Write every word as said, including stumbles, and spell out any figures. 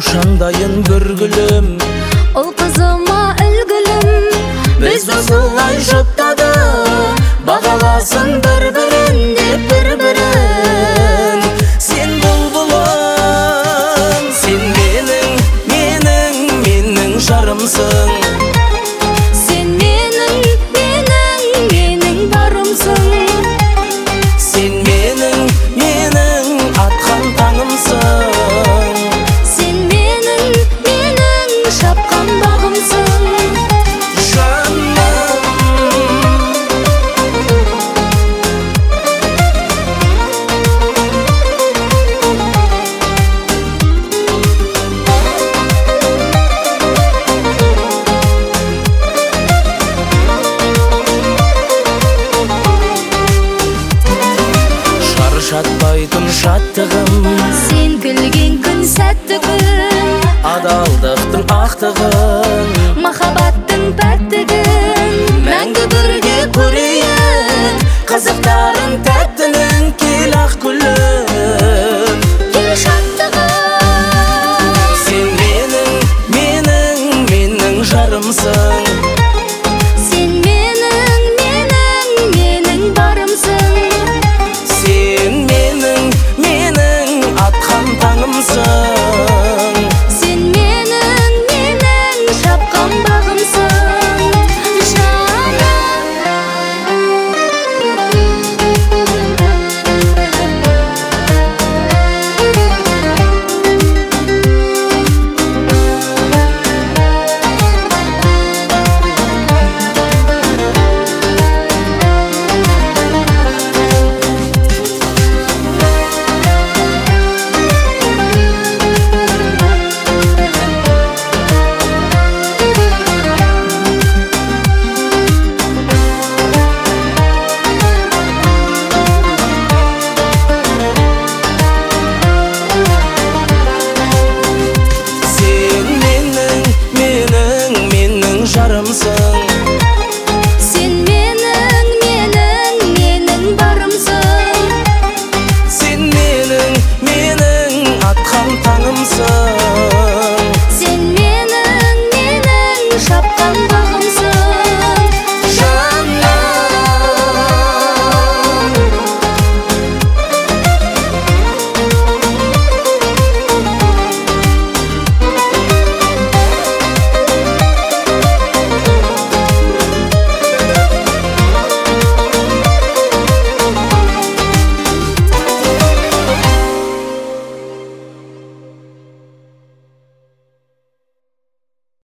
Ошандайын бір гүлім, ол қызыма үлгілім. біз осылай жұптады, бағаласын бір-бірін деп бір-бірін. Сен бұлбұлым, сен менің, менің, менің жарымсың. Сен менің, менің, менің барымсың. Сен менің, менің атқан таңымсың. Сен менің, менің шапқан бағымсың. Шатпайтын шаттығым, Сен күлген күн сәтті күн, адалдықтың ақтығын, махаббаттың пәктігін. мәңгі бірге көрейін, қызықтарын тәттінің. Кел ақ гүлім, Кел шаттығым. сен менің, менің, менің жарымсың. Сен менің, менің, менің барымсың. Сен менің, менің атқан таңымсың. Сен менің, менің шапқан бағымсың. Сен менің, менің, менің жарымсың.